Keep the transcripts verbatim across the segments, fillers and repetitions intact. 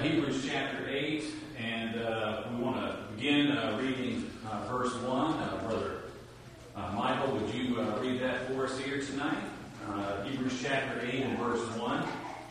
Hebrews chapter eight, and uh, we want to begin uh, reading uh, verse one. Uh, Brother uh, Michael, would you uh, read that for us here tonight? Uh, Hebrews chapter eight and verse one.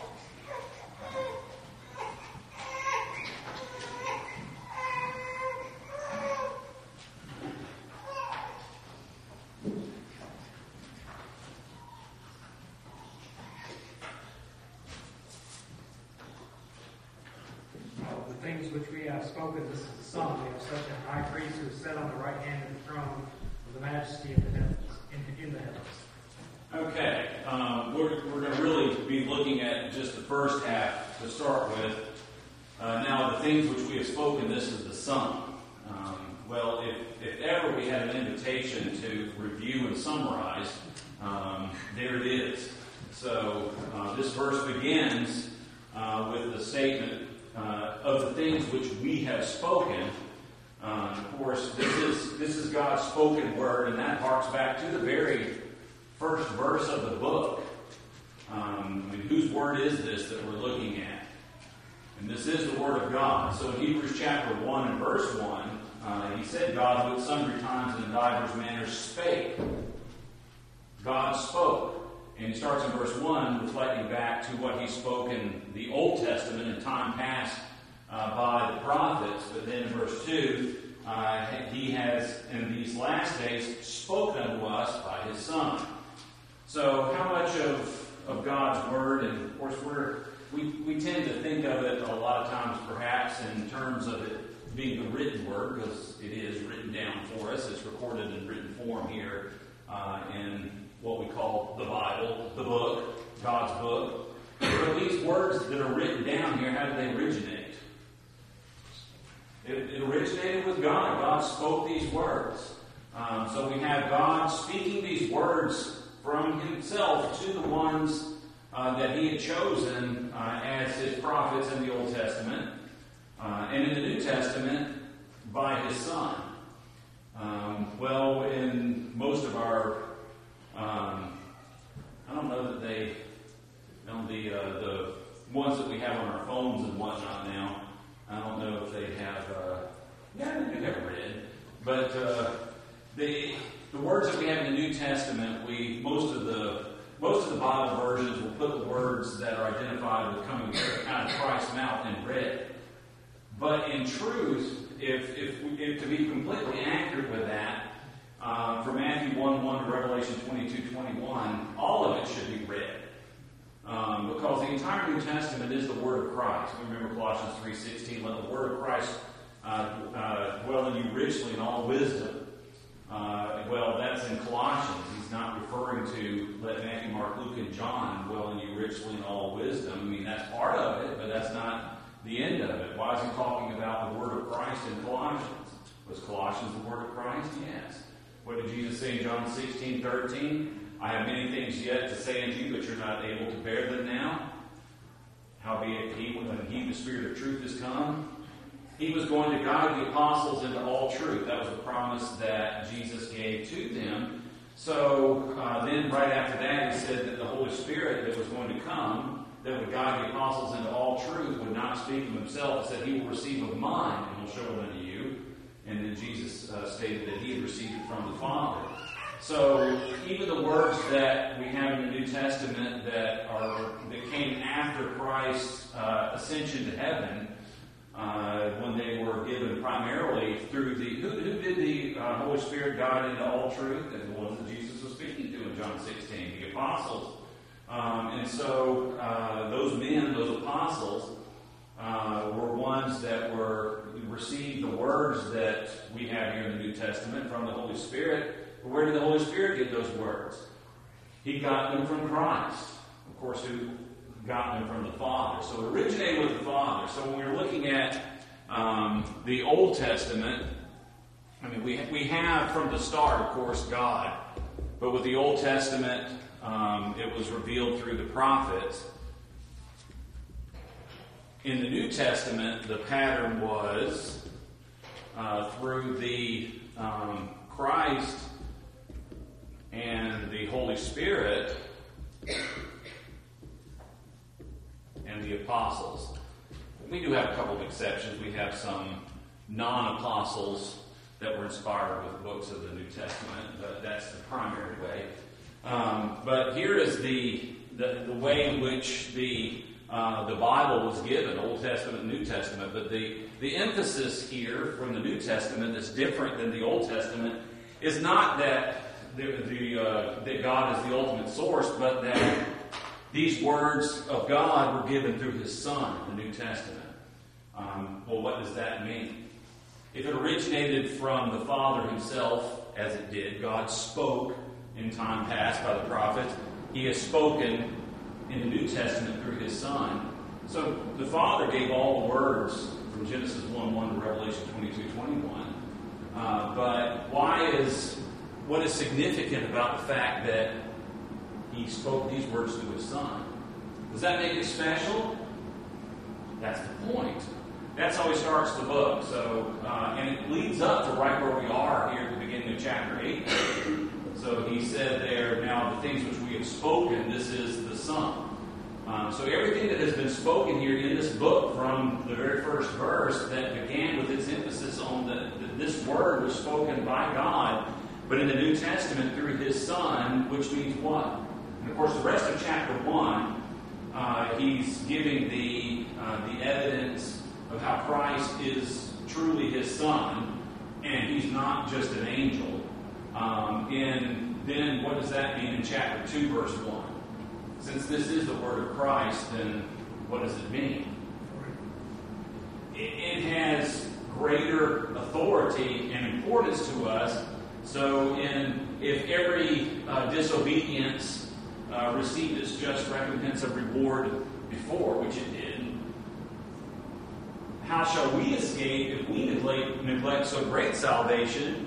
Which we have spoken, this is the Son. We have such a high priest who is set on the right hand of the throne of the majesty of the heavens, in, in the heavens. Okay, um, we're, we're going to really be looking at just the first half to start with. Uh, now, the things which we have spoken, this is the Son. Um, well, if, if ever we had an invitation to review and summarize, um, there it is. So, uh, this verse begins uh, with the statement, Uh, of the things which we have spoken. Um, of course, this is this is God's spoken word, and that harks back to the very first verse of the book. Um, I mean, whose word is this that we're looking at? And this is the word of God. So in Hebrews chapter one and verse one, uh, he said, God who at sundry times and in divers manners spake. God spoke. And he starts in verse one, reflecting back to what he spoke in the Old Testament in time past uh, by the prophets. But then in verse two, uh, he has, in these last days, spoken unto us by his Son. So how much of, of God's Word, and of course we're, we, we tend to think of it a lot of times perhaps in terms of it being the written Word, because it is written down for us. It's recorded in written form here uh, in what we call the Bible, the book, God's book. But these words that are written down here, how did they originate? It, it originated with God. God spoke these words. Um, so we have God speaking these words from himself to the ones uh, that he had chosen uh, as his prophets in the Old Testament. Uh, and in the New Testament, by his Son. Um, well, in most of our Um, I don't know that they, you know, the uh, the ones that we have on our phones and whatnot now, I don't know if they have, uh, yeah, they do have red, but uh, the the words that we have in the New Testament, we most of the most of the Bible versions will put the words that are identified with coming out of Christ's mouth in red. But in truth, if if, we, if to be completely accurate with that. Uh, from Matthew one one to Revelation twenty-two twenty-one, all of it should be read. Um, because the entire New Testament is the Word of Christ. We remember Colossians three sixteen, let the Word of Christ uh, uh, dwell in you richly in all wisdom. Uh, well, that's in Colossians. He's not referring to let Matthew, Mark, Luke, and John dwell in you richly in all wisdom. I mean, that's part of it, but that's not the end of it. Why is he talking about the Word of Christ in Colossians? Was Colossians the Word of Christ? Yes. What did Jesus say in John sixteen thirteen? I have many things yet to say unto you, but you're not able to bear them now. Howbeit he, when he, the Spirit of truth, is come, he was going to guide the apostles into all truth. That was the promise that Jesus gave to them. So uh, then right after that, he said that the Holy Spirit that was going to come, that would guide the apostles into all truth, would not speak of himself. He said he will receive of mine and will show it unto you. And then Jesus uh, stated that he had received it from the Father. So even the words that we have in the New Testament that are that came after Christ's uh, ascension to heaven, uh, when they were given primarily through the who, who did the uh, Holy Spirit guide into all truth? And the ones that Jesus was speaking to in John sixteen, the apostles. Um, and so uh, those men, those apostles, uh, were ones that were received the words that we have here in the New Testament from the Holy Spirit. But where did the Holy Spirit get those words? He got them from Christ. Of course, who got them from the Father. So it originated with the Father. So when we're looking at um, the Old Testament, I mean, we, we have from the start, of course, God. But with the Old Testament, um, it was revealed through the prophets. In the New Testament, the pattern was uh, through the um, Christ and the Holy Spirit and the apostles. we do have a couple of exceptions. We have some non-apostles that were inspired with books of the New Testament, but that's the primary way. Um, but here is the, the the way in which the uh, the Bible was given, Old Testament and New Testament. But the, the emphasis here from the New Testament that's different than the Old Testament is not that the, the uh, that God is the ultimate source, but that these words of God were given through His Son, the New Testament. Um, well, what does that mean? If it originated from the Father Himself, as it did, God spoke in time past by the prophets. He has spoken in the New Testament through His Son. So the Father gave all the words from Genesis one one to Revelation twenty-two twenty-one. Uh, but why is, what is significant about the fact that He spoke these words to His Son? Does that make it special? That's the point. That's how He starts the book. So, uh, and it leads up to right where we are here at the beginning of chapter eight. So He said there, now the things which we have spoken, this is the Son. Um, so everything that has been spoken here in this book from the very first verse that began with its emphasis on that this word was spoken by God, but in the New Testament through His Son, which means what? And of course the rest of chapter one, uh, he's giving the, uh, the evidence of how Christ is truly His Son, and He's not just an angel. Um, and then what does that mean in chapter two, verse one? Since this is the word of Christ, then what does it mean? It, it has greater authority and importance to us. So in, if every uh, disobedience uh, received its just recompense of reward before, which it did, how shall we escape if we neglect, neglect so great salvation,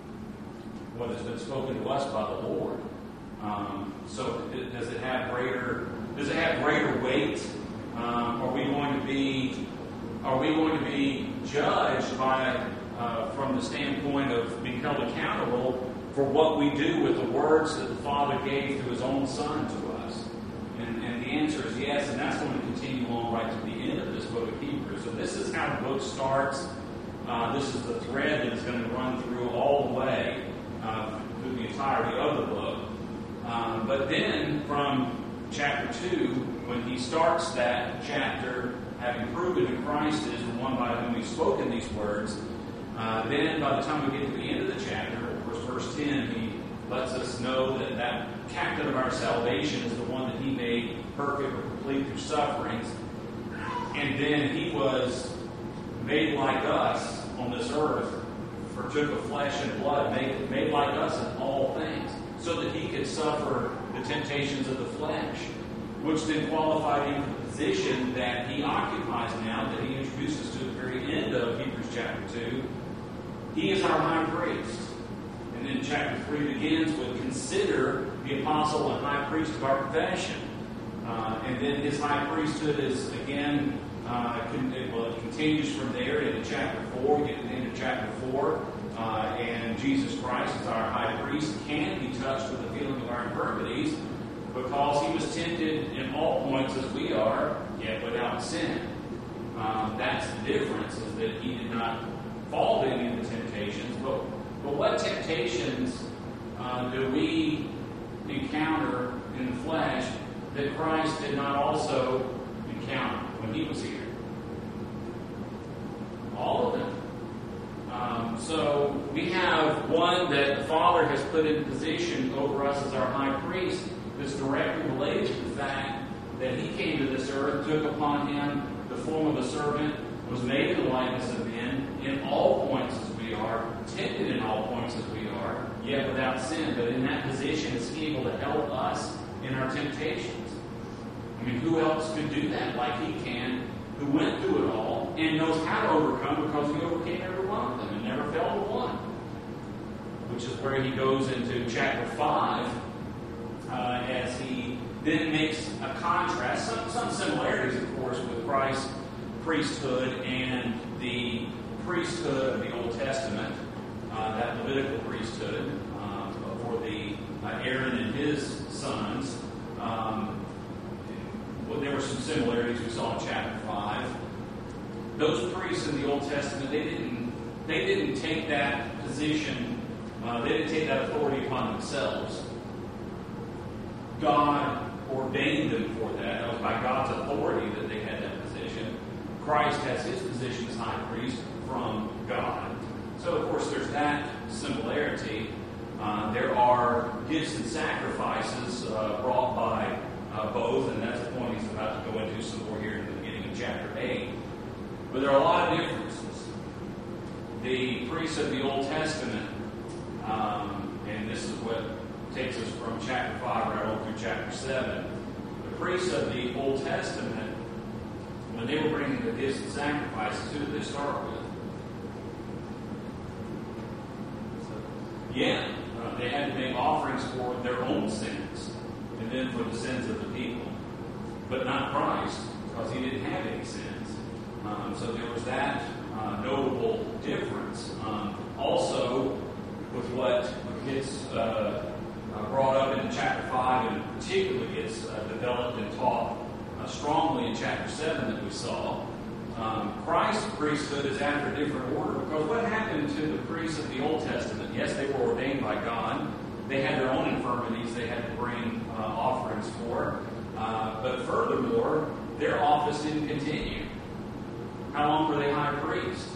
what has been spoken to us by the Lord? Um, so does it have greater? Does it have greater weight? Um, are we going to be? Are we going to be judged by uh, from the standpoint of being held accountable for what we do with the words that the Father gave through His own Son to us? And, and the answer is yes, and that's going to continue on right to the end of this book of Hebrews. So this is how the book starts. Uh, this is the thread that is going to run through all the way uh, through the entirety of the book. Um, but then from chapter two, when he starts that chapter, having proven that Christ is the one by whom He's spoken these words, uh, then by the time we get to the end of the chapter, of course, verse ten, he lets us know that that captain of our salvation is the one that He made perfect or complete through sufferings. And then He was made like us on this earth, partook of flesh and blood, made, made like us in all things, so that He could suffer the temptations of the flesh, which then qualified Him for the position that He occupies now, that He introduces to the very end of Hebrews chapter two. He is our high priest. And then chapter three begins with consider the apostle and high priest of our profession. Uh, and then His high priesthood is again, uh, con- it, well, it continues from there into chapter four. We get to the end of chapter four. Uh, and Jesus Christ, as our high priest, can be touched with the feeling of our infirmities because He was tempted in all points as we are, yet without sin. Um, that's the difference, is that He did not fall to any of the temptations. But, but what temptations uh, do we encounter in the flesh that Christ did not also encounter when He was here? All of them. Um, so we have one that the Father has put in position over us as our high priest that's directly related to the fact that He came to this earth, took upon Him the form of a servant, was made in the likeness of men, in all points as we are, tempted in all points as we are, yet without sin. But in that position is He able to help us in our temptations. I mean, who else could do that like He can, who went through it all and knows how to overcome because He overcame every one of them and never fell to one. Which is where he goes into chapter five uh, as he then makes a contrast, some, some similarities, of course, with Christ's priesthood and the priesthood of the Old Testament, uh, that Levitical priesthood uh, for the uh, Aaron and his sons. Um, well, there were some similarities we saw in chapter five. those priests in the Old Testament, they didn't they didn't take that position, uh, they didn't take that authority upon themselves. God ordained them for that. That was by God's authority that they had that position. Christ has his position as high priest from God. So, of course, there's that similarity. Uh, there are gifts and sacrifices uh, brought by uh, both, and that's the point he's about to go into some more here in the beginning of chapter eight. But there are a lot of differences. The priests of the Old Testament, um, and this is what takes us from chapter five right on through chapter seven. The priests of the Old Testament, when they were bringing the gifts and sacrifices, who did they start with? Yeah, uh, they had to make offerings for their own sins and then for the sins of the people. But not Christ, because he didn't have any sins. Um, so there was that uh, notable difference. Um, also, with what gets uh, uh, brought up in chapter five, and particularly gets uh, developed and taught uh, strongly in chapter seven that we saw, um, Christ's priesthood is after a different order. Because what happened to the priests of the Old Testament? Yes, they were ordained by God. They had their own infirmities they had to bring uh, offerings for. Uh, but furthermore, their office didn't continue. How long were they high priests?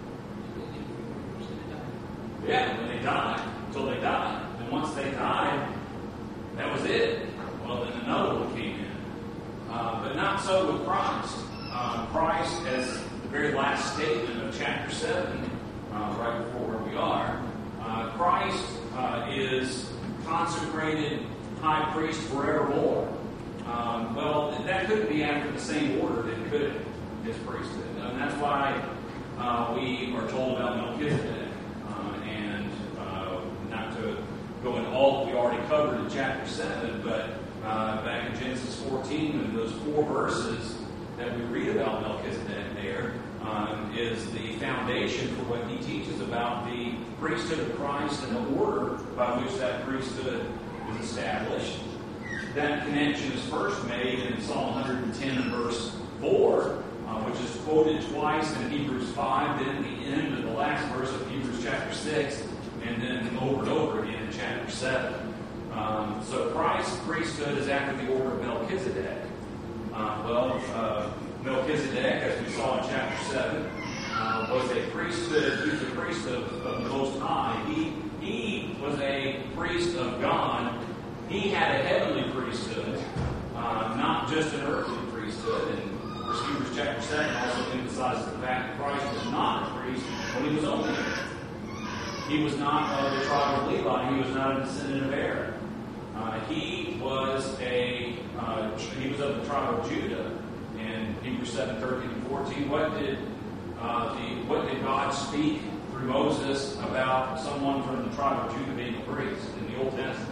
Yeah, when they died, until they died. And once they died, that was it. Well, then another one came in. Uh, but not so with Christ. Uh, Christ, as the very last statement of chapter seven, uh, right before where we are, uh, Christ uh, is consecrated high priest forevermore. Um, well, that couldn't be after the same order that could his priesthood. And that's why uh, we are told about Melchizedek. Uh, and uh, not to go into all that we already covered in chapter seven, but uh, back in Genesis fourteen, in those four verses that we read about Melchizedek there, um, is the foundation for what he teaches about the priesthood of Christ and the order by which that priesthood was established. That connection is first made in Psalm one hundred ten and verse four, uh, which is quoted twice in Hebrews five, then at the end of the last verse of Hebrews chapter six, and then over and over again in chapter seven. Um, so Christ's priesthood is after the order of Melchizedek. Uh, well, uh, Melchizedek, as we saw in chapter seven, uh, was a priesthood. He was a priest of, of the Most High. He, he was a priest of God. He had a heavenly priesthood, uh, not just an earthly priesthood. And of course, Hebrews chapter seven also emphasizes the fact that Christ was not a priest when he was on the earth. He was not of the tribe of Levi. He was not a descendant of Aaron. Uh, he was a uh, he was of the tribe of Judah. In Hebrews seven, thirteen and fourteen, what did uh, the what did God speak through Moses about someone from the tribe of Judah being a priest in the Old Testament?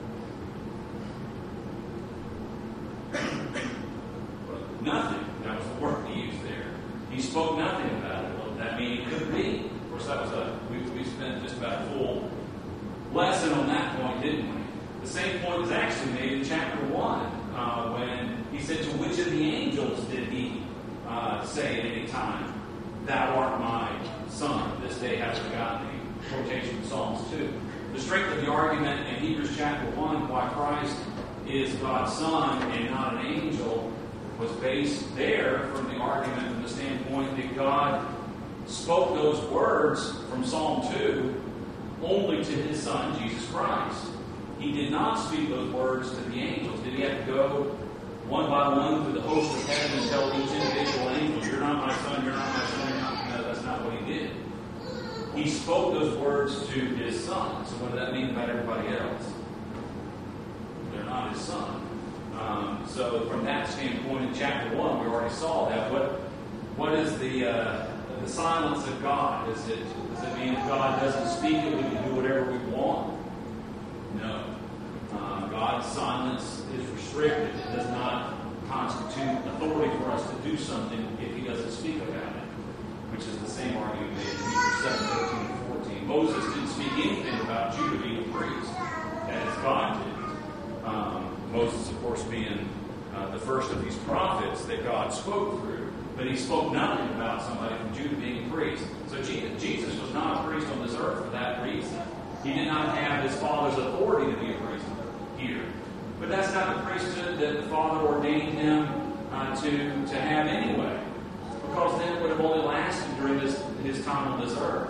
Nothing. That was the word he used there. He spoke nothing about it. Well, did that mean it could be? Of course, that was a we we spent just about a full lesson on that point, didn't we? The same point was actually made in chapter one, uh, when he said, to which of the angels did he uh, say at any time, thou art my son, this day hast begotten thee? Quotation from Psalms two. The strength of the argument in Hebrews chapter one, why Christ is God's son and not an angel, was based there from the argument from the standpoint that God spoke those words from Psalm two only to his son, Jesus Christ. He did not speak those words to the angels. Did he have to go one by one through the host of heaven and tell each individual angel, you're not my son, you're not my son, you're not... No, that's not what he did. He spoke those words to his son. So what does that mean about everybody else? They're not his son. Um, so from that standpoint in chapter one, we already saw that. What What is the uh, the silence of God? Is it, does it mean if God doesn't speak it, we can do whatever we want? No. Uh, God's silence is restricted. It does not constitute authority for us to do something if he doesn't speak about it, which is the same argument made in Hebrews seven, thirteen, and fourteen. Moses didn't speak anything about Judah being a priest, as God did. Um, Moses, of course, being uh, the first of these prophets that God spoke through. but he spoke nothing about somebody from Judah being a priest. So Jesus was not a priest on this earth for that reason. He did not have his Father's authority to be a priest here. But that's not the priesthood that the Father ordained him uh, to, to have anyway, because then it would have only lasted during his, his time on this earth.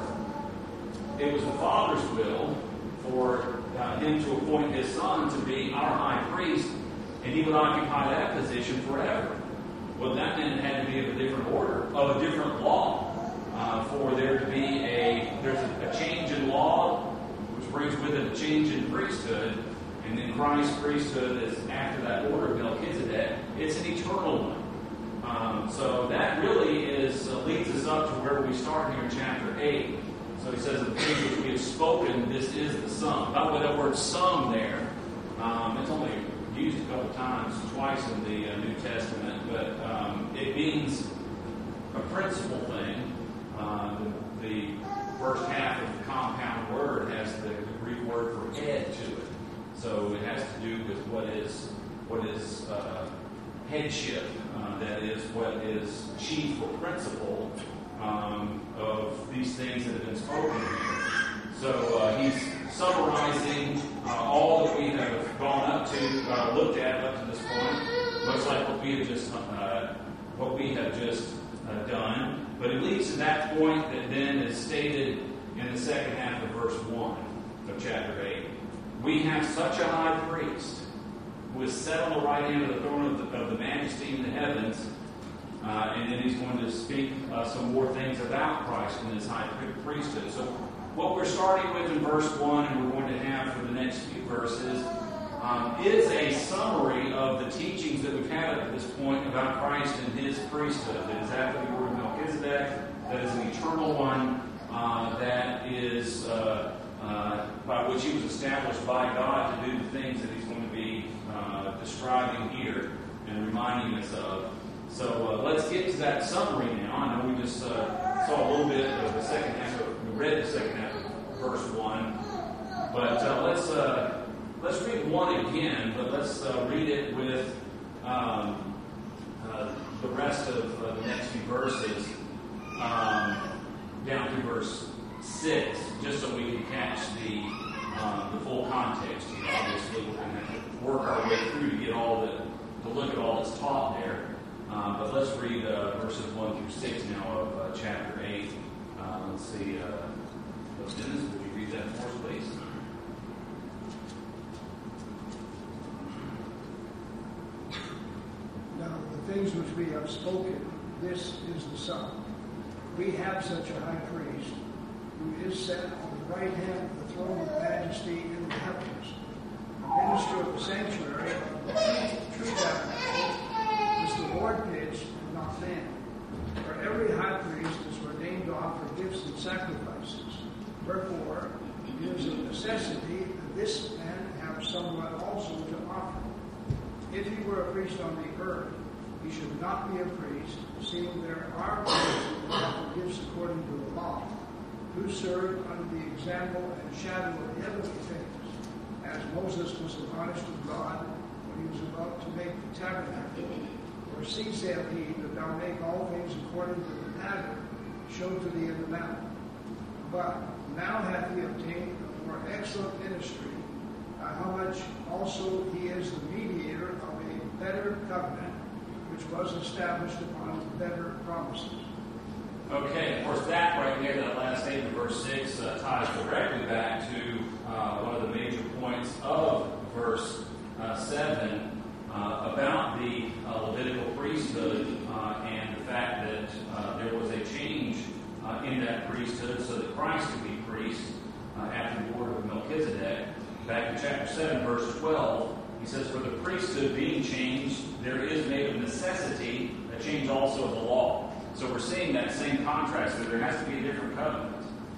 It was the Father's will for uh, him to appoint his Son to be our high priest, and he would occupy that position forever. Well, that meant it had to be of a different order, of a different law, uh, for there to be a, there's a, a change in law, which brings with it a change in priesthood, and then Christ's priesthood is after that order of Melchizedek. It's an eternal one. Um, so that really is uh, leads us up to where we start here in chapter eight. So he says, the things which we have spoken, this is the sum. By the way, that word sum there, um, it's only used a couple times, twice in the uh, New Testament, but um, it means a principal thing. Uh, the, the first half of the compound word has the, the Greek word for head to it. So it has to do with what is what is uh, headship. Uh, that is what is chief or principal um, of these things that have been spoken here. So uh, he's summarizing uh, all that we have gone up to, uh, looked at up to this point, much like what we have just uh, what we have just uh, done. But it leads to that point that then is stated in the second half of verse one of chapter eight. We have such a high priest who is set on the right hand of the throne of the, of the majesty in the heavens. Uh, and then he's going to speak uh, some more things about Christ in his high priesthood. So what we're starting with in verse one, and we're going to have for the next few verses, um, is a summary of the teachings that we've had up to this point about Christ and his priesthood. That is after the order of Melchizedek, that is an eternal one, uh, that is uh, uh, by which he was established by God to do the things that he's going to be uh, describing here and reminding us of. So uh, let's get to that summary now. I know we just uh, saw a little bit of the second half of, we read the second half of verse one, but uh, let's uh, let's read one again, but let's uh, read it with um, uh, the rest of uh, the next few verses um, down through verse six, just so we can catch the um, the full context. You know, obviously, we're going to have to work our way through to get all the to look at all that's taught there. Um, but let's read uh, verses one through six now of uh, chapter eight. Uh, let's see. Uh, Dennis, would you read that for us, please? Now, the things which we have spoken, this is the sum. We have such a high priest who is set on the right hand of the throne of majesty in the heavens, a minister of the sanctuary of the true, true tabernacle, which the Lord pitched and not man. For every high priest is ordained to offer gifts and sacrifices. Wherefore, it is a necessity that this man have somewhat also to offer. If he were a priest on the earth, he should not be a priest, seeing there are priests who offer gifts according to the law, who serve under the example and shadow of the heavenly things, as Moses was admonished of God when he was about to make the tabernacle. For see, saith he, that thou make all things according to the pattern showed to thee in the mount. But now hath he obtained a more excellent ministry, uh, how much also he is the mediator of a better covenant, which was established upon better promises. Okay, of course, that right there, that last statement of verse six, uh, ties directly back to uh, one of the major points of verse uh, seven. Uh, about the uh, Levitical priesthood uh, and the fact that uh, there was a change uh, in that priesthood so that Christ could be priest uh, after the order of Melchizedek. Back in chapter seven, verse twelve, he says, for the priesthood being changed, there is made of necessity a change also of the law. So we're seeing that same contrast that there has to be a different covenant.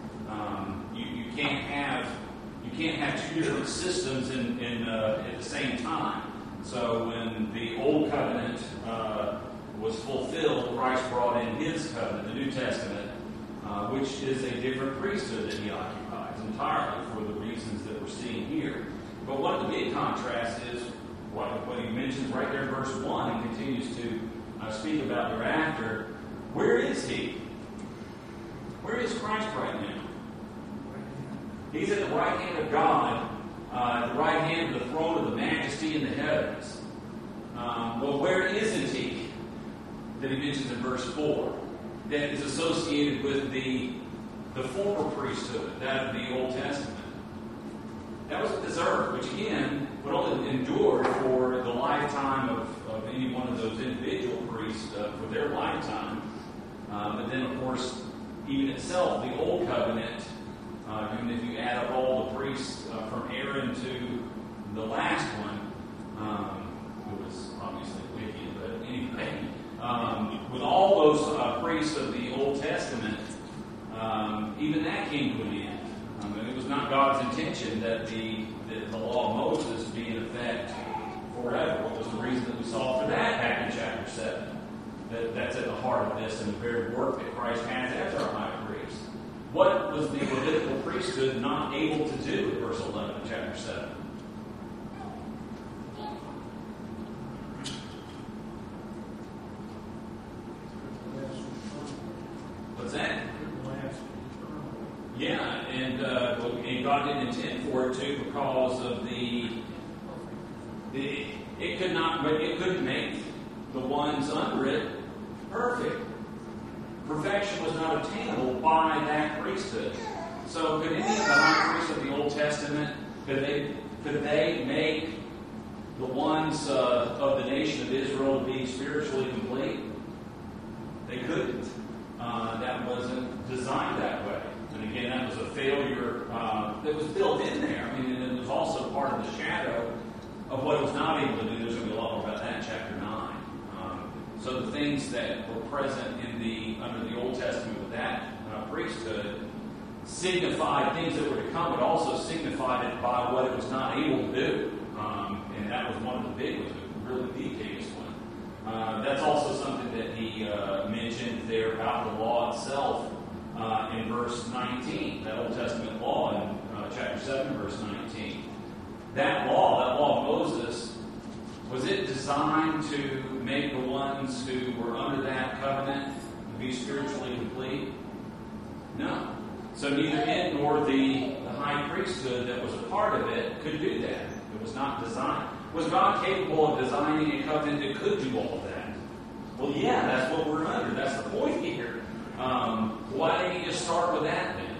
Um, you, you can't have you can't have two different systems in, in uh, at the same time. So when the Old Covenant uh, was fulfilled, Christ brought in his covenant, the New Testament, uh, which is a different priesthood that he occupies entirely for the reasons that we're seeing here. But what the big contrast is, what, what he mentions right there in verse one and continues to uh, speak about thereafter, Where is he? Where is Christ right now? He's at the right hand of God, uh, the right hand of the throne of the majesty in the heavens. Um, well, where isn't he? That he mentions in verse four. That is associated with the, the former priesthood, that of the Old Testament. That was this earth, which again would only endure for the lifetime of, of any one of those individual priests uh, for their lifetime. Uh, but then, of course, even itself, the Old Covenant, uh, even if you add up all the priests uh, from Aaron to the last one, um, who was obviously wicked, but anyway, um, with all those uh, priests of the Old Testament, um, even that came to an end. Um, and it was not God's intention that the, that the law of Moses be in effect forever. What was the reason that we saw for that back in chapter seven? That, that's at the heart of this and the very work that Christ has as our high priest. What was the Levitical priesthood not able to do in verse eleven of chapter seven? What's that? Yeah, and, uh, and God didn't intend for it to because of the, the it could not, it couldn't make the ones under it perfect. Perfection was not attainable by that priesthood. So could any of the high priests of the Old Testament, could they could they make the ones uh, of the nation of Israel be spiritually complete? They couldn't. Uh, that wasn't designed that way. And again, that was a failure uh, that was built in there. I mean, and it was also part of the shadow of what it was not able to do. There's going to be a lot more about that in chapter nine. Um, so the things that were present in the under the Old Testament with that uh, priesthood signified things that were to come, but also signified it by what it was not able to do. Um, and that was one of the big ones, really the biggest one. Uh, that's also something that he uh, mentioned there about the law itself uh, in verse nineteen, that Old Testament law in uh, chapter seven, verse nineteen. That law, that law of Moses, was it designed to make the ones who were under that covenant be spiritually complete? No. So neither it nor the, the high priesthood that was a part of it could do that. It was not designed. Was God capable of designing a covenant that could do all of that? Well, yeah, that's what we're under. That's the point here. Um, why didn't he just start with that then?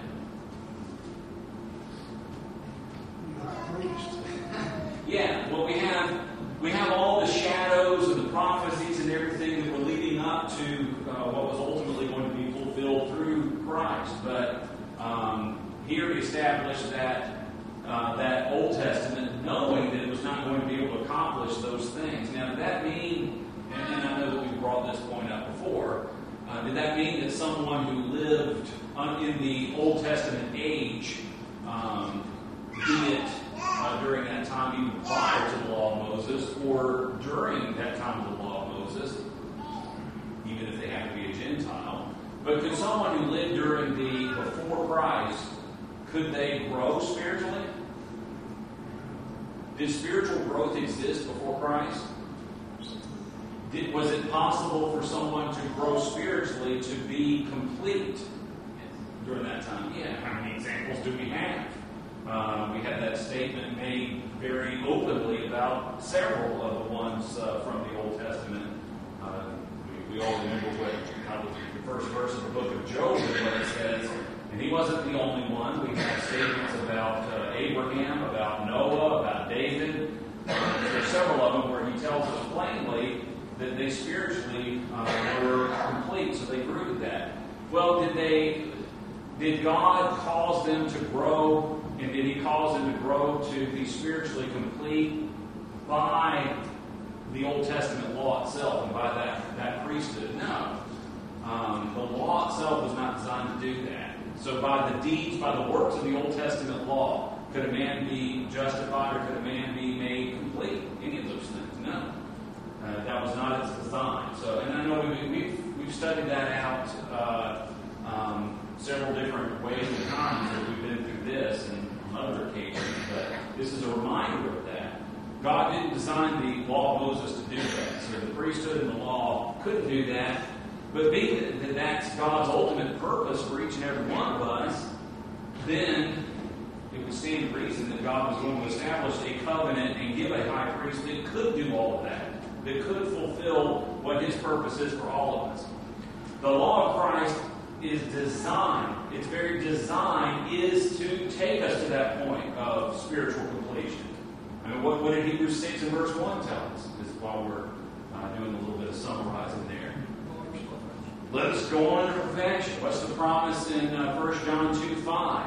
Yeah, well, we have we have all the shadows and the prophecies and everything that were leading up to uh, what was ultimately going to be fulfilled through Christ. But um, here he established that uh, that Old Testament, knowing that it was not going to be able to accomplish those things. Now, did that mean, and, and I know that we brought this point up before, uh, did that mean that someone who lived in the Old Testament age, um, be it uh, during that time even prior to the law of Moses, or during that time of the law of Moses, even if they have to be a Gentile, but could someone who lived during the before Christ, could they grow spiritually? Did spiritual growth exist before Christ? Did, was it possible for someone to grow spiritually to be complete during that time? Yeah. How many examples do we have? Uh, we had that statement made very openly about several of the ones uh, from the Old Testament. Uh, we, we all remember what how the first verse of the book of Job is what it says. And he wasn't the only one. We have statements about uh, Abraham, about Noah, about David. Uh, there's several of them where he tells us plainly that they spiritually uh, were complete, so they grew to that. Well, did they? Did God cause them to grow, and did He cause them to grow to be spiritually complete by the Old Testament law itself and by that, that priesthood? No. Um, the law itself was not designed to do that. So by the deeds, by the works of the Old Testament law, could a man be justified or could a man be made complete? Any of those things? No. Uh, that was not its design. So, and I know we, we've, we've studied that out uh, um, several different ways and times that we've been through this and on other occasions, but this is a reminder of that. God didn't design the law of Moses to do that. So the priesthood and the law couldn't do that. But being that that's God's ultimate purpose for each and every one of us, then it would stand to reason that God was going to establish a covenant and give a high priest that could do all of that, that could fulfill what his purpose is for all of us. The law of Christ is designed, its very design is to take us to that point of spiritual completion. I mean, what, what did Hebrews six and verse one tell us? This is while we're uh, doing a little bit of summarizing there. Let us go on to perfection. What's the promise in uh, First John two five?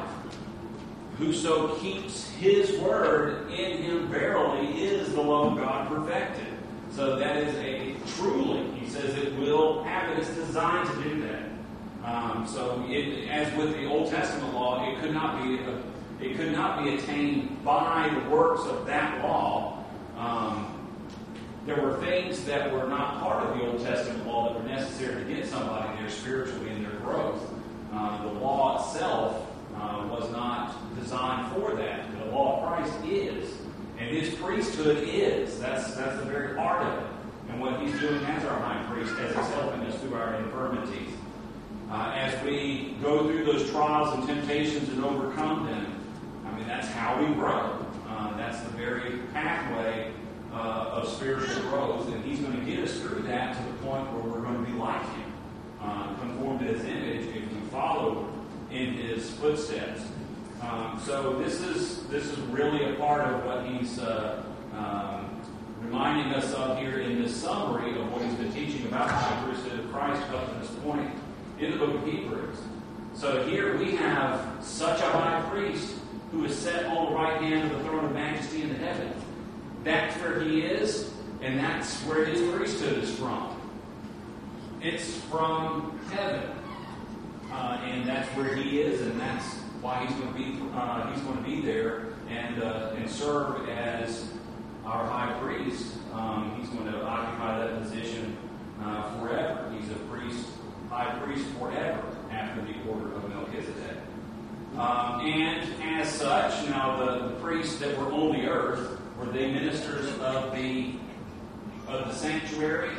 Whoso keeps his word, in him verily is the love of God perfected. So that is a truly, he says it will have it. It's designed to do that. Um, so it, as with the Old Testament law, it could not be a, it could not be attained by the works of that law. Um, there were things that were not part of the Old Testament law that were necessary to get somebody there spiritually in their growth. Uh, the law itself uh, was not designed for that. The law of Christ is. And his priesthood is. That's that's the very heart of it. And what he's doing as our high priest, as he's helping us through our infirmities. Uh, as we go through those trials and temptations and overcome them, I mean, that's how we grow. Uh, that's the very pathway uh, of spiritual growth. And he's going to get us through that to the point where we're going to be like him. Uh, conform to his image if we follow in his footsteps. Um, so this is this is really a part of what he's uh, um, reminding us of here in this summary of what he's been teaching about the high priesthood of Christ up to this point in the book of Hebrews. So here we have such a high priest who is set on the right hand of the throne of majesty in the heaven. That's where he is, and that's where his priesthood is from. It's from heaven, uh, and that's where he is, and that's why he's going to be uh, he's going to be there and uh, and serve as our high priest. Um, he's going to occupy that position uh, forever. He's a priest, high priest forever after the order of Melchizedek. Um, and as such, now the, the priests that were on the earth, were they ministers of the of the sanctuary?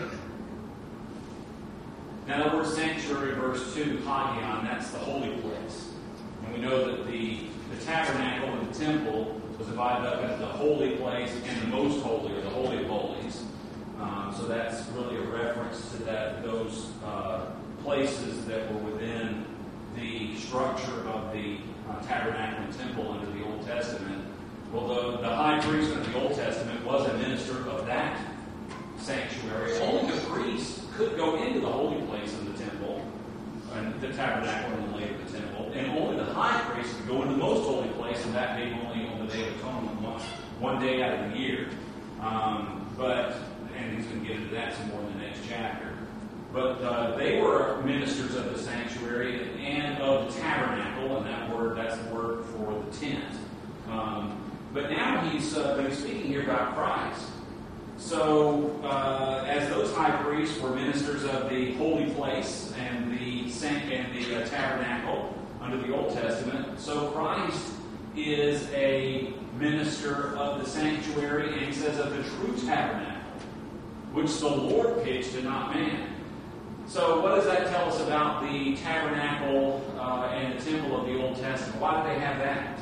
Now the word sanctuary, verse two, hagion, that's the holy place. And we know that the, the tabernacle and the temple was divided up into the holy place and the most holy, or the holy of holies. Um, so that's really a reference to that those uh, places that were within the structure of the uh, tabernacle and temple under the Old Testament. Well, the, the high priest under the Old Testament was a minister of that sanctuary. Only the priest could go into the holy place in the temple, and the tabernacle and later the temple, and only the high priest could go into the most holy place, and that being only on the Day of Atonement, one, one day out of the year. Um, but, and he's going to get into that some more in the next chapter. But uh, they were ministers of the sanctuary and of the tabernacle, and that word, that's the word for the tent. Um, but now he's uh, going to be speaking here about Christ. So, uh, as those high priests were ministers of the holy place and the sanct- and the uh, tabernacle under the Old Testament, so Christ is a minister of the sanctuary, and he says of the true tabernacle, which the Lord pitched and not man. So, what does that tell us about the tabernacle uh, and the temple of the Old Testament? Why do they have that?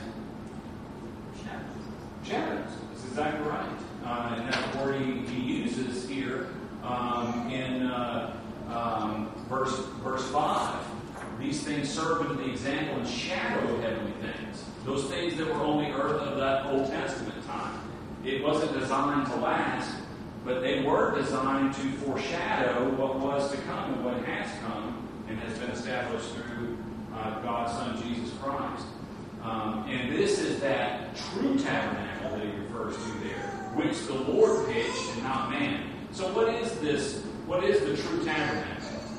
Shadows. That's exactly right. Uh, and that word he, he uses here um, in uh, um, verse verse five. These things serve as the example and shadow of heavenly things. Those things that were on the earth of that Old Testament time. It wasn't designed to last, but they were designed to foreshadow what was to come and what has come and has been established through uh, God's Son, Jesus Christ. Um, and this is that true tabernacle that he refers to there, which the Lord pitched and not man. So what is this? What is the true tabernacle?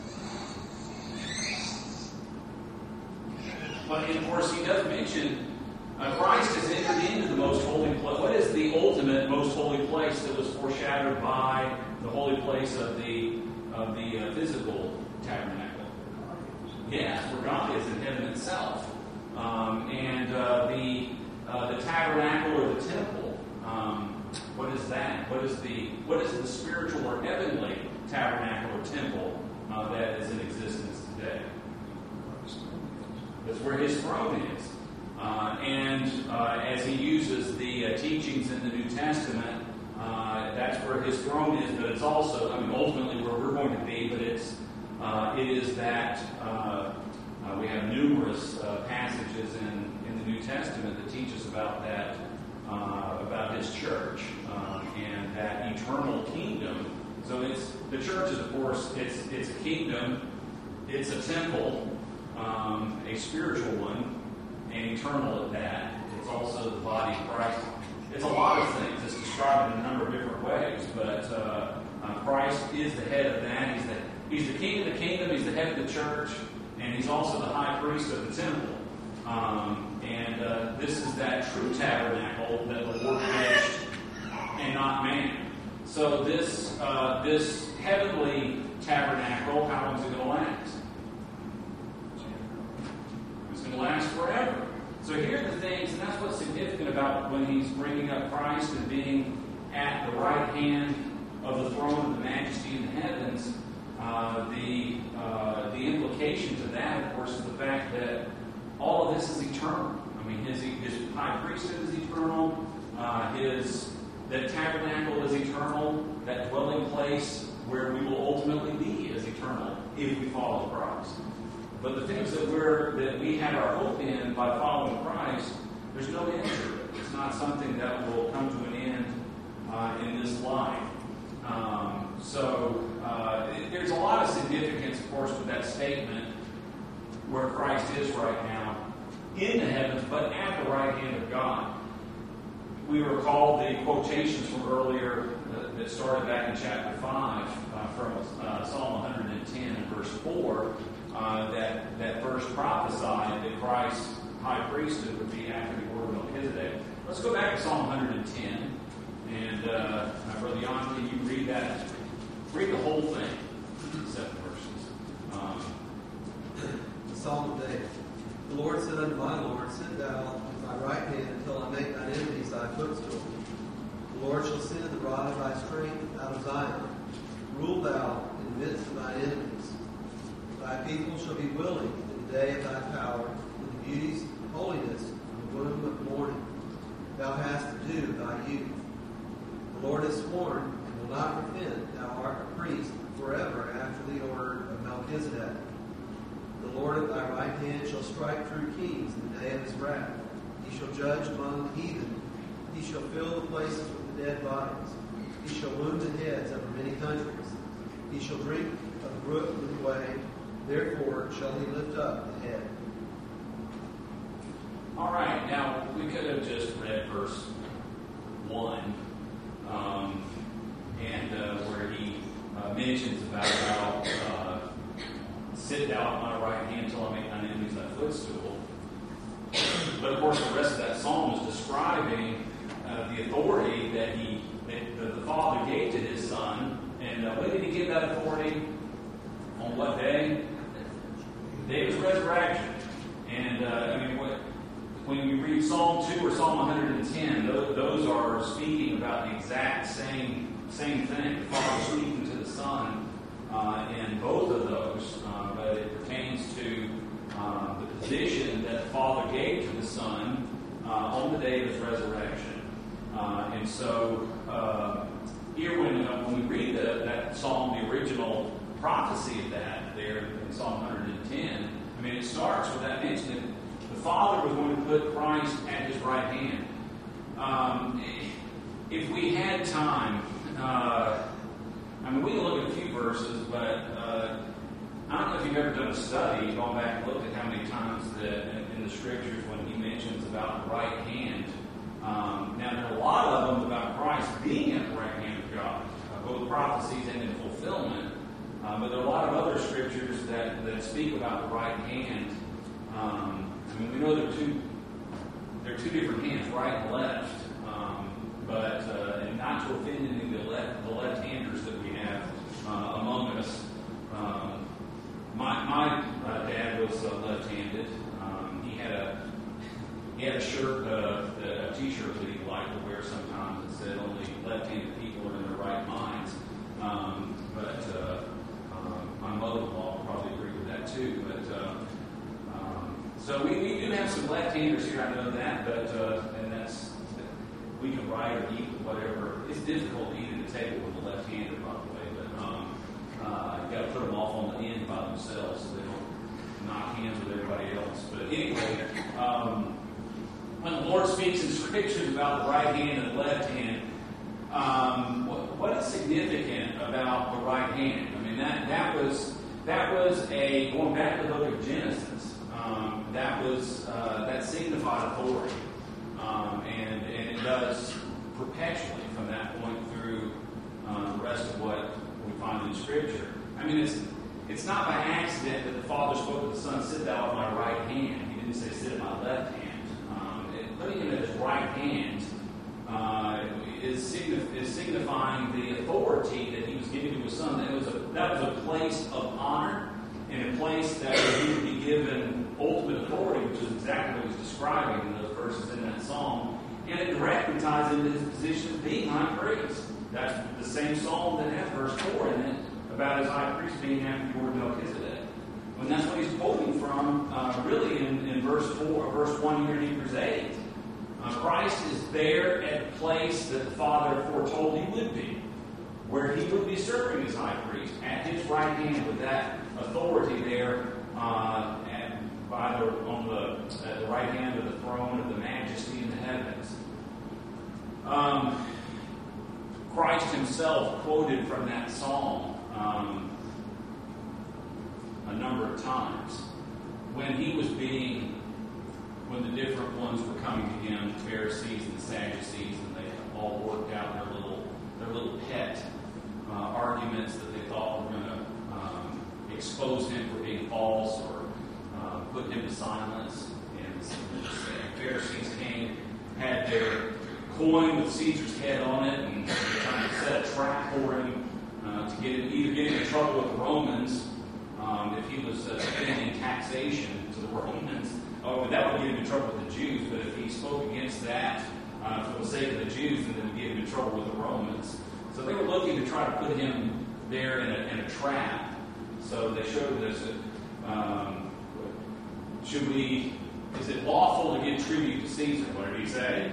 But of course, he does mention uh, Christ has entered into the most holy place. What is the ultimate most holy place that was foreshadowed by the holy place of the of the uh, physical tabernacle? Yes, where God is in heaven itself. Um, and uh, the uh, the tabernacle or the temple. Um, what is that? What is the what is the spiritual or heavenly tabernacle or temple uh, that is in existence today. That's where his throne is. Uh, and uh, as he uses the uh, teachings in the New Testament, uh, that's where his throne is, but it's also, I mean, ultimately where we're going to be, but it's uh, it is that uh, uh, we have numerous uh, passages in, in the New Testament that teach us about that, uh, about his church uh, and that eternal kingdom. So it's the church is, of course, it's it's a kingdom, it's a temple, um, a spiritual one, and eternal at that. It's also the body of Christ. It's a lot of things. It's described in a number of different ways, but uh, uh, Christ is the head of that. He's the He's the king of the kingdom. He's the head of the church, and he's also the high priest of the temple. Um, and uh, this is that true tabernacle that the Lord pitched, and not man. So this uh, this heavenly tabernacle, how long is it going to last? It's going to last forever. So here are the things, and that's what's significant about when he's bringing up Christ and being at the right hand of the throne of the majesty in the heavens. Uh, the uh, the implication to that, of course, is the fact that all of this is eternal. I mean, his his high priesthood is eternal. Uh, his that tabernacle is eternal. That dwelling place where we will ultimately be is eternal if we follow Christ. But the things that we're that we have our hope in by following Christ, there's no end to it. It's not something that will come to an end uh, in this life. Um, so uh, there's a lot of significance, of course, with that statement where Christ is right now in the heavens, but at the right hand of God. We recall the quotations from earlier uh, that started back in chapter five uh, from uh, Psalm one hundred ten and verse four uh, that, that first prophesied that Christ's high priesthood would be after the order of Melchizedek. Let's go back to Psalm one hundred ten. And uh, my brother Jan, can you read that? Read the whole thing, seven verses. Um, the Psalm of David. The Lord said unto my Lord, Sit thou at my right hand until I make thine enemies thy footstool. The Lord shall send the rod of thy strength out of Zion. Rule thou in the midst of thine enemies. Thy people shall be willing in the day of thy power, in the beauties of holiness of the womb of morning. Thou hast to do thy youth. The Lord has sworn and will not repent. Thou art a priest forever after the order of Melchizedek. The Lord at thy right hand shall strike true kings in the day of his wrath. He shall judge among the heathen. He shall fill the places with the dead bodies. He shall wound the heads over many countries. He shall drink of the brook with the wave. Therefore shall he lift up the head. All right, now we could have just read verse one. Um, and uh, where he uh, mentions about how uh, sit thou at my right hand until I make thine enemies thy footstool. But of course, the rest of that psalm is describing uh, the authority that he that the, the Father gave to his Son. And uh, when did he give that authority? On what day? The day of his resurrection. And uh, I mean, what? When you read Psalm two or Psalm one hundred ten, those, those are speaking about the exact same same thing. The Father speaking to the Son uh, in both of those, uh, but it pertains to uh, the position that the Father gave to the Son uh, on the day of his resurrection. Uh, and so uh, here, when uh, when we read the, that Psalm, the original prophecy of that there in Psalm one hundred ten, I mean, it starts with that mention that the Father was going to put Christ at his right hand. Um, if we had time, uh, I mean, we can look at a few verses, but uh, I don't know if you've ever done a study, gone back and looked at how many times that in, in the Scriptures when he mentions about the right hand. Um, now, there are a lot of them about Christ being at the right hand of God, uh, both prophecies and in fulfillment. Uh, but there are a lot of other Scriptures that, that speak about the right hand. Um, I mean, we know there are two, there are two different hands, right and left, um, but uh, and not to offend any of the left, the left-handers that we have uh, among us. Um, my my uh, dad was uh, left-handed. Um, he had a he had a shirt, uh, a T-shirt that he liked to wear sometimes that said only left-handed people are in their right minds. Um, but uh, um, my mother-in-law would probably agree with that too. So we, we do have some left-handers here, I know that, but uh, and that's we can write or eat or whatever. It's difficult to eat at a table with a left-hander, by the way, but um, uh, you got to put them off on the end by themselves so they don't knock hands with everybody else. But anyway, um, when the Lord speaks in Scriptures about the right hand and the left hand, um, what, what is significant about the right hand? I mean, that that was that was a going back to the book of Genesis. Um, that was uh, that signified authority, um, and and it does perpetually from that point through uh, the rest of what we find in Scripture. I mean, it's it's not by accident that the Father spoke to the Son, "Sit thou at my right hand." He didn't say, "Sit at my left hand." Um, it, putting him at his right hand uh, is, signif- is signifying the authority that he was giving to his Son. That was a that was a place of honor and a place that he would be given ultimate authority, which is exactly what he's describing in those verses in that psalm. And it directly ties into his position of being high priest. That's the same psalm that has verse four in it about his high priest being after the order of Melchizedek. And that's what he's quoting from, uh, really, in, in verse four, or verse one here in Hebrews eight. Uh, Christ is there at the place that the Father foretold he would be, where he would be serving as high priest at his right hand with that authority there, uh, and by the on the at the right hand of the throne of the majesty in the heavens. Um, Christ himself quoted from that psalm um, a number of times when he was being, when the different ones were coming to him, the Pharisees and the Sadducees, and they all worked out their little their little pet uh, arguments that they thought were going to um, expose him for being false or uh, put him to silence. And the Pharisees came, had their coin with Caesar's head on it, and trying to set a trap for him uh, to get him, either get him in trouble with the Romans um, if he was uh, paying taxation to the Romans. Oh, but that would get him in trouble with the Jews. But if he spoke against that uh, for the sake of the Jews, then it would get him in trouble with the Romans. So they were looking to try to put him there in a, in a trap. So they showed us that um, should we? Is it lawful to give tribute to Caesar? What did he say?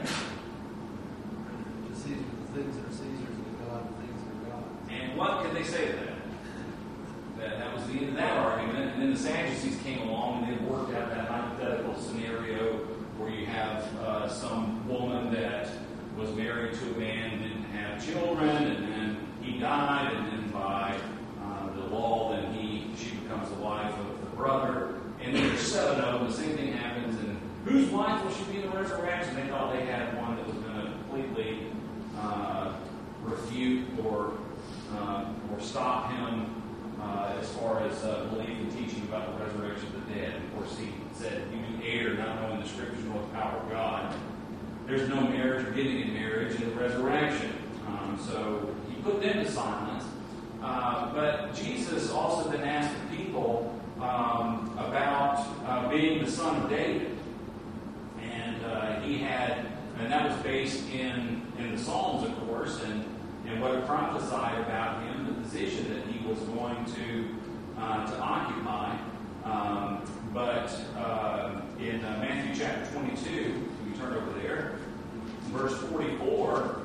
To Caesar the things that are Caesar's, and to God the things that are God. And what could they say to that? That that was the end of that argument. And then the Sadducees came along and they worked out that hypothetical scenario where you have uh, some woman that was married to a man and didn't have children, and then he died, and then by uh, the law, then he she becomes the wife of the brother. And then there's seven of them. The same thing happens. And whose wife will she be in the resurrection? They thought they had one that was going to completely uh, refute or uh, or stop him uh, as far as uh, belief and teaching about the resurrection of the dead. Of course, he said, "You do err, not knowing the Scriptures nor the power of God." There's no marriage or getting in marriage in the resurrection. Um, so he put them to silence. Uh, but Jesus also then asked the people um, about uh, being the son of David. And uh, he had, and that was based in, in the Psalms, of course, and, and what it prophesied about him, the position that he was going to, uh, to occupy. Um, but uh, in uh, Matthew chapter twenty-two, we turn over there, verse forty-four,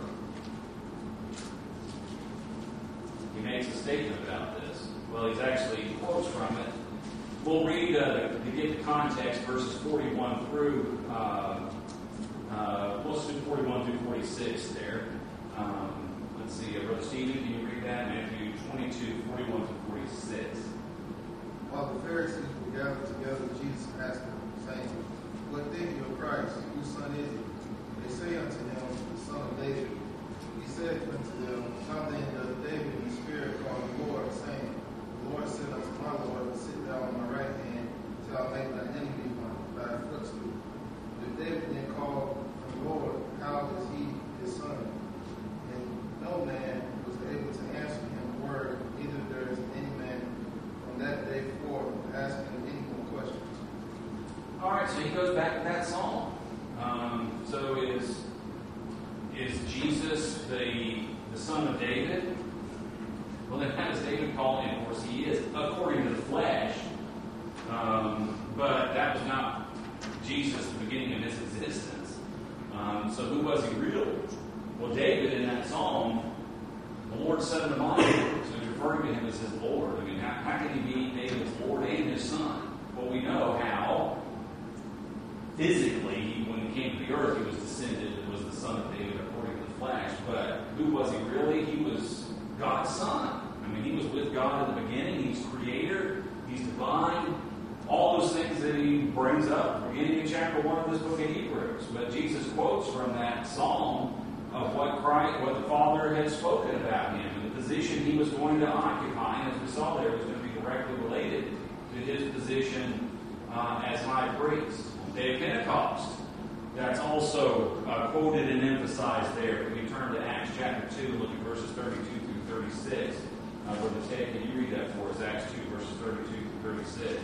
he makes a statement about this. Well, he's actually he quotes from it. We'll read, uh, to get the context, verses forty-one through, uh, uh, let's do forty-one through forty-six there. Um, let's see, uh, Brother Stephen, can you read that? Matthew twenty-two, forty-one through forty-six. While the Pharisees were gathered together, Jesus asked them, saying, "What think you of Christ? Whose son is he?" They say unto him, "The son of David." He said unto them, "How then does David in the Spirit call the Lord, saying, The Lord said unto my Lord, Sit thou on my right hand, till I make thy enemy thy footstool. If David then called the Lord, how is he his son?" And no man was able to answer him a word, neither there is any man from that day forth asking any more questions. All right, so he goes back to that psalm. Um, so is is Jesus the the son of David? Well, then how does David call him? Of course, he is according to the flesh. Um, but that was not Jesus at the beginning of his existence. Um, so who was he really? Well, David in that psalm, the Lord set him to mind. So he's referring to him as his Lord. I mean, how, how can he be David's Lord and his son? Well, we know how physically, he, when he came to the earth, he was descended, was the son of David according to the flesh. But who was he really? He was God's son. I mean, he was with God in the beginning. He's creator. He's divine. All those things that he brings up beginning in chapter one of this book of Hebrews. But Jesus quotes from that psalm of what Christ, what the Father had spoken about him, and the position he was going to occupy. And as we saw there, was going to be directly related to his position uh, as high priest. On the day of Pentecost, that's also uh, quoted and emphasized there. If we turn to Acts chapter two, look at verses thirty-two through thirty-six. Uh, Brother Ted, can you read that for us? Acts two, verses thirty-two through thirty-six.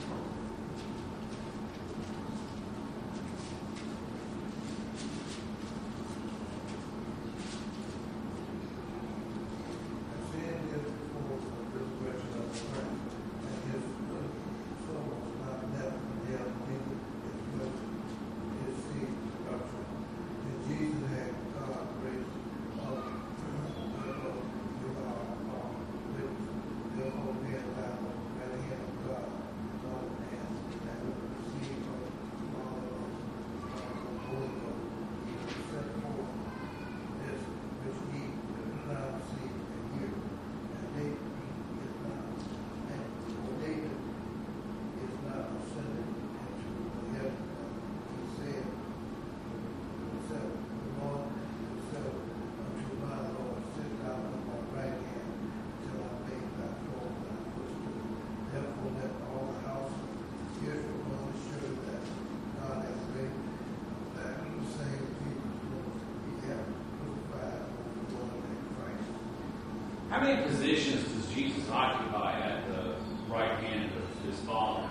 How many positions does Jesus occupy at the right hand of his Father?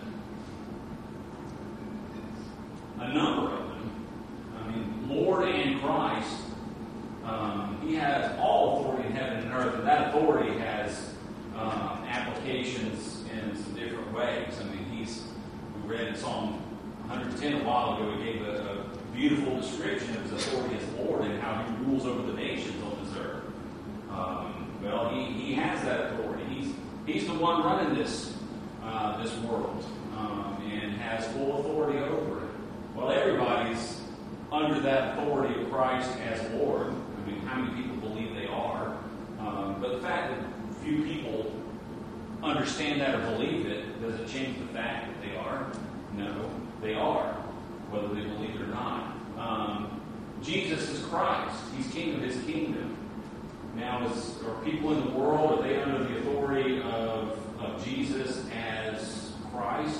A number of them. I mean, Lord and Christ. Um, he has all authority in heaven and earth, and that authority has um, applications in some different ways. I mean, he's we read in Psalm one hundred ten a while ago. He gave a, a beautiful description of his authority as Lord and how he rules over the nations on this earth. Um, Well, he, he has that authority. He's he's the one running this uh, this world um, and has full authority over it. Well, everybody's under that authority of Christ as Lord. I mean, how many people believe they are? Um, but the fact that few people understand that or believe it, does it change the fact that they are? No, they are, whether they believe it or not. Um, Jesus is Christ. He's king of his kingdom. Now, is, are people in the world, are they under the authority of, of Jesus as Christ?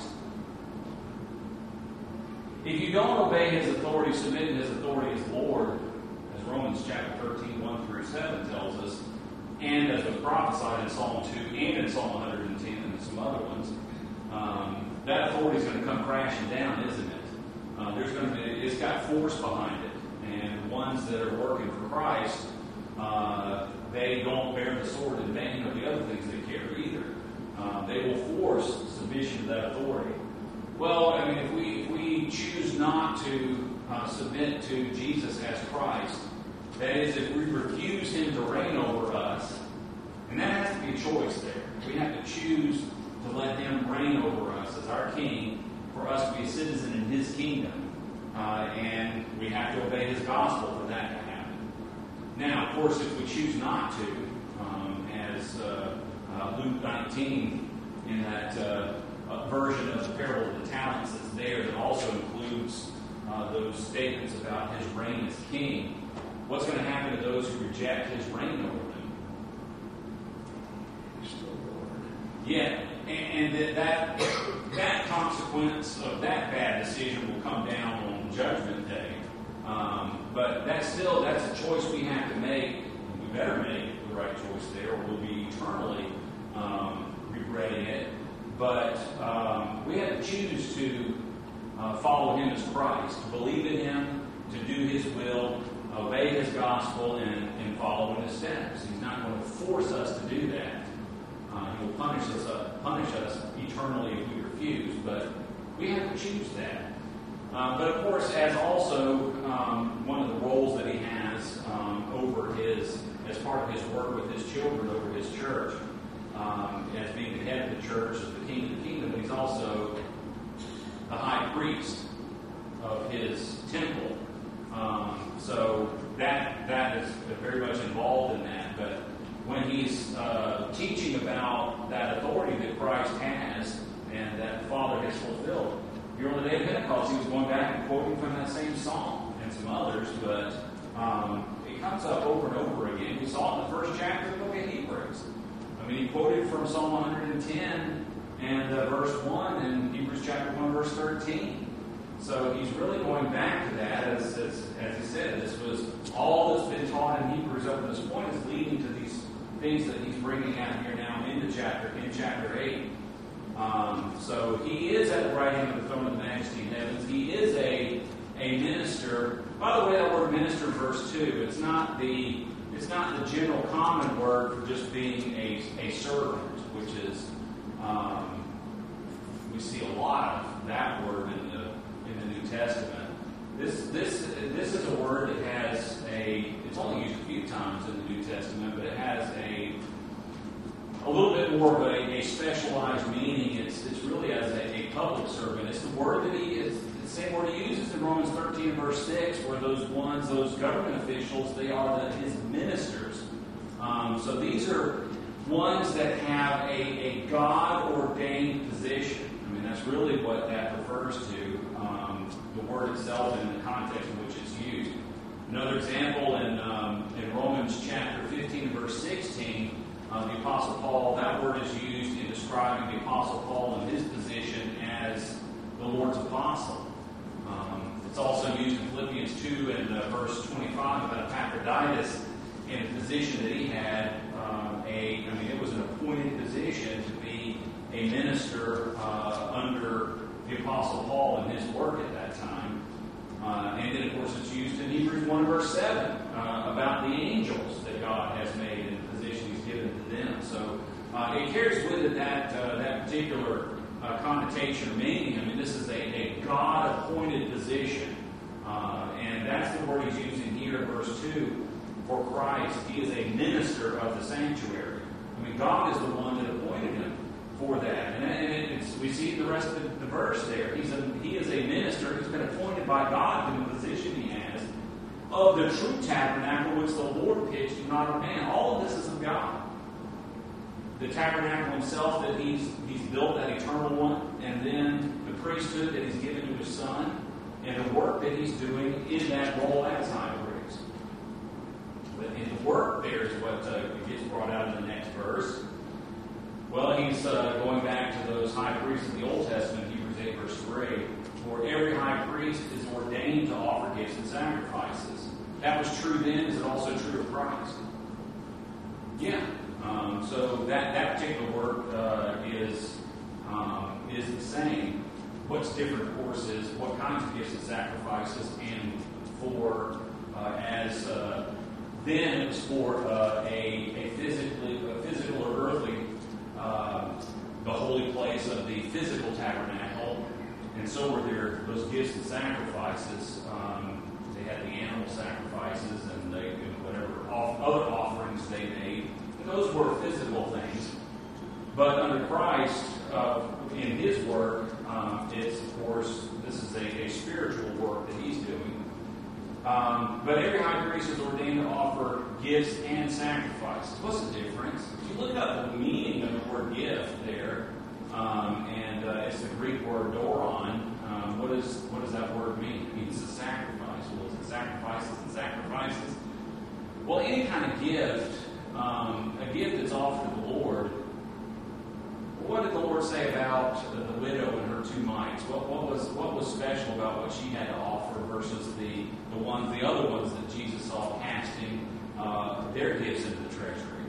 If you don't obey his authority, submit to his authority as Lord, as Romans chapter thirteen, one through seven tells us, and as was prophesied in Psalm two and in Psalm one hundred ten and some other ones, um, that authority is going to come crashing down, isn't it? Uh, there's going to be, it's got force behind it. And ones that are working for Christ, Uh, they don't bear the sword in vain of the other things they carry either. Uh, they will force submission to that authority. Well, I mean, if we if we choose not to uh, submit to Jesus as Christ, that is, if we refuse him to reign over us, and that has to be a choice there. We have to choose to let him reign over us as our king, for us to be a citizen in his kingdom, uh, and we have to obey his gospel for that to happen. Now, of course, if we choose not to, um, as uh, uh, Luke nineteen, in that uh, uh, version of the parable of the talents that's there, that also includes uh, those statements about his reign as king, what's going to happen to those who reject his reign over them? Yeah, and, and that, that that consequence of that bad decision will come down on Judgment Day. Um, but that's still, that's a choice we have to make. We better make the right choice there, or we'll be eternally um, regretting it. But um, we have to choose to uh, follow him as Christ, to believe in him, to do his will, obey his gospel, and, and follow in his steps. He's not going to force us to do that. Uh, he will punish us, uh, punish us eternally if we refuse, but we have to choose that. Uh, but of course, as also um, one of the roles that he has um, over his, as part of his work with his children over his church, um, as being the head of the church, as the king of the kingdom, he's also the high priest of his temple. Um, so that that is very much involved in that. But when he's uh, teaching about that authority that Christ has and that the Father has fulfilled, here on the day of Pentecost, he was going back and quoting from that same psalm and some others, but um, it comes up over and over again. We saw it in the first chapter of the book of Hebrews. I mean, he quoted from Psalm one hundred ten and uh, verse one and Hebrews chapter one, verse thirteen. So he's really going back to that, as, as, as he said. This was all that's been taught in Hebrews up to this point is leading to these things that he's bringing out here now into chapter in chapter eight. Um, so he is at the right hand of the throne of the majesty in heavens. He is a a minister. By the way, that word minister, verse two, it's not the it's not the general common word for just being a, a servant, which is um, we see a lot of that word in the in the New Testament. This this this is a word that has a it's only used a few times in the New Testament, but it has a a little bit more of a, a specialized meaning. It's it's really as a, a public servant. It's the word that he is the same word he uses in Romans thirteen verse six, where those ones, those government officials, they are the, his ministers. Um, so these are ones that have a, a God-ordained position. I mean, that's really what that refers to, um, the word itself and in the context in which it's used. Another example in, um, in Romans chapter fifteen verse sixteen, Uh, the Apostle Paul, that word is used in describing the Apostle Paul and his position as the Lord's apostle. Um, it's also used in Philippians two and uh, verse twenty-five about Epaphroditus in a position that he had. Um, a, I mean, it was an appointed position to be a minister uh, under the Apostle Paul and his work at that time. Uh, and then, of course, it's used in Hebrews one verse seven uh, about the angels that God has made in the position He's given to them. So uh, it carries with it that uh, that particular uh, connotation or meaning. I mean, this is a, a God-appointed position, uh, and that's the word He's using here in verse two for Christ. He is a minister of the sanctuary. I mean, God is the one that appointed him for that, and, and it, it's, we see the rest of the, the verse there. He's a, he is a minister who's been appointed by God in the position he has of the true tabernacle which the Lord pitched, and not of man. All of this is of God. The tabernacle himself that he's he's built, that eternal one, and then the priesthood that he's given to his Son, and the work that he's doing in that role as high priest. But in the work there is what uh, gets brought out in the next verse. Well, he's uh, going back to those high priests in the Old Testament, Hebrews eight, verse three, for every high priest is ordained to offer gifts and sacrifices. That was true then. Is it also true of Christ? Yeah. Um, so that, that particular work uh, is um, is the same. What's different, of course, is what kinds of gifts and sacrifices, and for uh, as uh, then it was for uh, a, a physically a physical or earthly. Uh, the holy place of the physical tabernacle, and so were there those gifts and sacrifices. Um, they had the animal sacrifices and they, whatever off, other offerings they made. And those were physical things. But under Christ, uh, in His work, um, it's of course this is a, a spiritual work that He's doing. Um, but every high priest is ordained to offer gifts and sacrifices. What's the difference? If you look up the meaning of the word gift there, um, and uh, it's the Greek word doron, um, what, is, what does that word mean? It means a sacrifice. Well, is it sacrifices and sacrifices? Well, any kind of gift, um, a gift that's offered to the Lord. What did the Lord say about the, the widow and her two mites? What, what was what was special about what she had to offer versus the, the ones, the other ones that Jesus saw casting uh, their gifts into the treasury?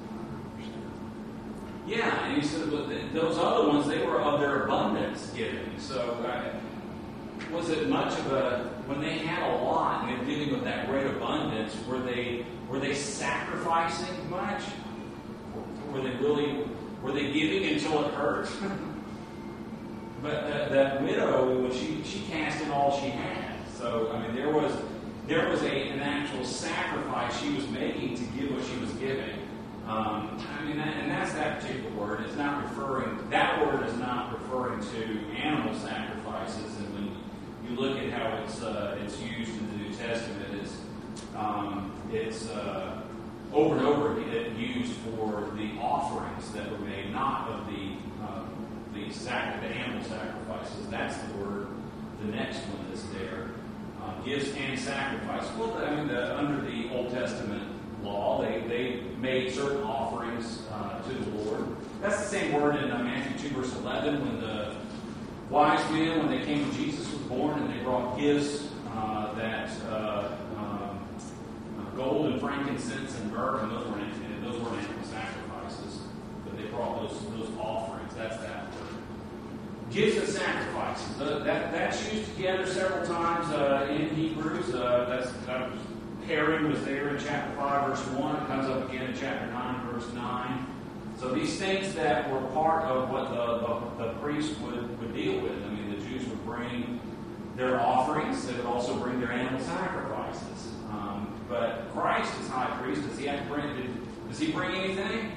Yeah, and he said that those other ones, they were of their abundance giving. So uh, was it much of a, when they had a lot and they're giving with that great abundance, were they were they sacrificing much? Were they really... Were they giving until it hurt? but that, that widow, when she, she cast in all she had. So, I mean, there was there was a, an actual sacrifice she was making to give what she was giving. Um, I mean, that, and that's that particular word. It's not referring, that word is not referring to animal sacrifices. And when you look at how it's uh, it's used in the New Testament, it's, um, it's uh, over and over again used for the offerings that were made, not of the uh, the, sac- the animal sacrifices. That's the word. The next one is there. Uh, gifts and sacrifice. Well, I mean, the, under the Old Testament law, they, they made certain offerings uh, to the Lord. That's the same word in uh, Matthew two, verse eleven, when the wise men, when they came when Jesus was born, and they brought gifts uh, that uh, um, uh, gold and frankincense and myrrh, and those weren't, and those weren't animal sacrifices, but they brought those those offerings. That's that word. Gifts and sacrifices. Uh, that, that's used together several times uh, in Hebrews. Uh, that's that was, pairing was there in chapter five, verse one. It comes up again in chapter nine, verse nine. So these things that were part of what the, the, the priest would, would deal with. I mean, the Jews would bring their offerings. They would also bring their animal sacrifices. Um, but Christ is high priest. Does he have to bring? Does he bring anything?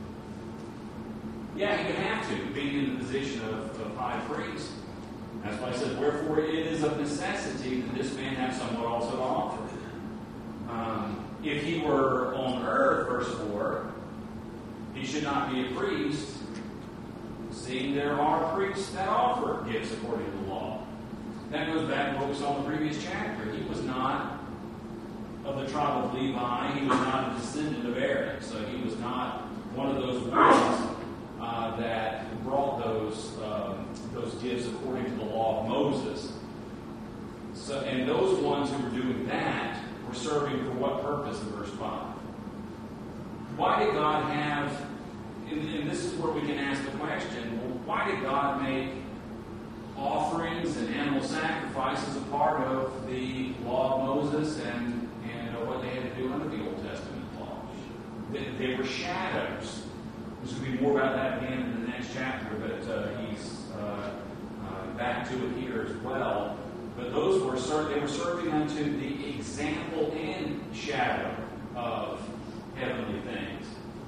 Yeah, he would have to, being in the position of, of high priest. That's why he says, wherefore it is of necessity that this man have somewhat also to offer. Um, if he were on earth, verse four, he should not be a priest, seeing there are priests that offer gifts according to the law. That goes back to what we saw in the previous chapter. He was not of the tribe of Levi. He was not a descendant of Aaron. So he was not one of those ones Uh, that brought those um, those gifts according to the law of Moses. So, and those ones who were doing that were serving for what purpose in verse five? Why did God have, and, and this is where we can ask the question, well, why did God make offerings and animal sacrifices a part of the law of Moses and, and uh, what they had to do under the Old Testament law? They, they were shadows. There's going to be more about that again in the next chapter, but uh, he's uh, uh, back to it here as well. But those were ser- they were serving unto the example and shadow of heavenly things.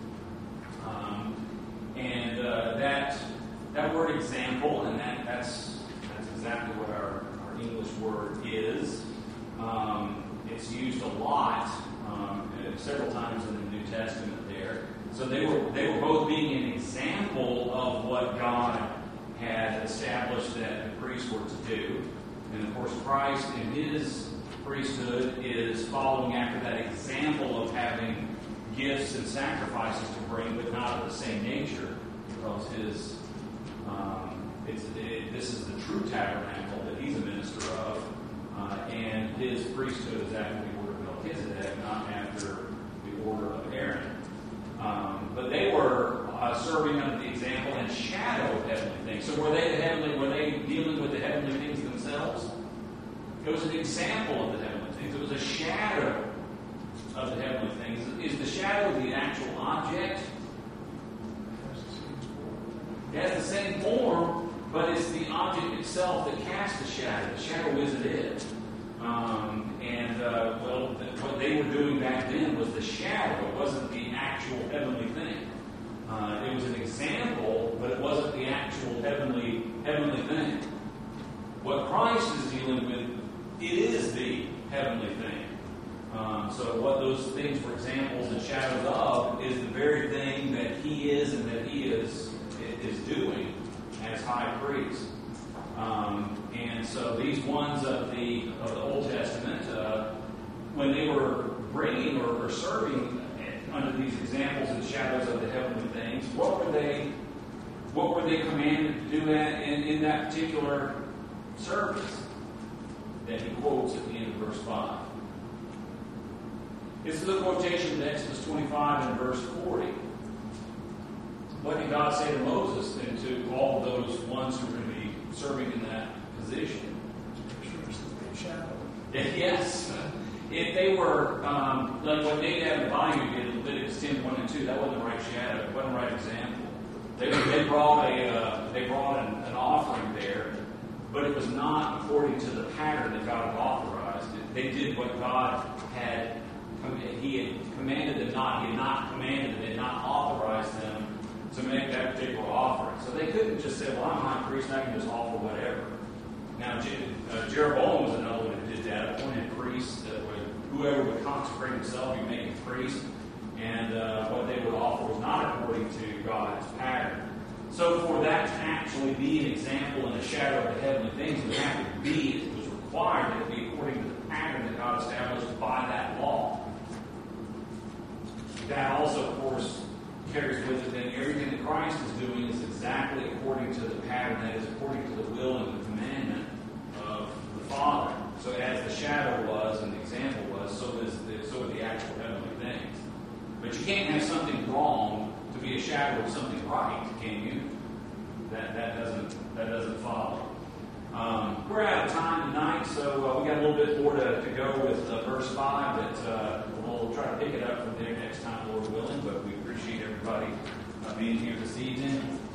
Um, and uh, that that word example, and that, that's that's exactly what our, our English word is. Um, it's used a lot, um, several times in the New Testament there. So they were they were both being an example of what God had established that the priests were to do. And of course, Christ in his priesthood is following after that example of having gifts and sacrifices to bring, but not of the same nature, because his um, it's, it, this is the true tabernacle that he's a minister of, uh, and his priesthood is after the order of Melchizedek, not after the order of Aaron. Um, but they were uh, serving under the example and shadow of heavenly things. So were they the heavenly? Were they dealing with the heavenly things themselves? It was an example of the heavenly things. It was a shadow of the heavenly things. Is the shadow the actual object? It has the same form, but it's the object itself that casts the shadow. The shadow isn't it. Um, and, uh, well, the, what they were doing back then was the shadow. It wasn't the actual heavenly thing. Uh, it was an example, but it wasn't the actual heavenly heavenly thing. What Christ is dealing with, it is the heavenly thing. Um, so what those things were examples and shadows of is the very thing that he is and that he is is doing as high priest. Um, and so these ones of the of the Old Testament, uh, when they were bringing or, or serving under these examples and shadows of the heavenly things, what were they? What were they commanded to do at, in, in that particular service that he quotes at the end of verse five? It's the quotation in Exodus twenty-five and verse forty. What did God say to Moses and to all of those ones who were going to be serving in that position? Shadow. Yes. If they were, um, like what Nadab and Abihu did in Leviticus ten, one and two, that wasn't the right shadow. It wasn't the right example. They, they brought a, uh, they brought an, an offering there, but it was not according to the pattern that God had authorized. They did what God had, He had commanded them not. He had not commanded them, He had not authorized them to make that particular offering. So they couldn't just say, well, I'm high priest, and I can just offer whatever. Now, uh, Jeroboam was another one who did that, appointed priests that would, whoever would consecrate himself, he'd make a priest, and uh, what they would offer was not according to God's pattern. So for that to actually be an example and a shadow of the heavenly things, it would have to be, it was required that it be according to the pattern that God established by that law. That also, of course, carries with it that everything that Christ is doing is exactly according to the pattern, that is according to the will and the commandment of the Father. So as the shadow was and the example was, so is the, so are the actual heavenly things. But you can't have something wrong to be a shadow of something right, can you? That that doesn't that doesn't follow. Um, we're out of time tonight, so uh, we got a little bit more to, to go with uh, verse five, but uh, we'll try to pick it up from there next time, Lord willing. But we appreciate everybody uh, being here this evening.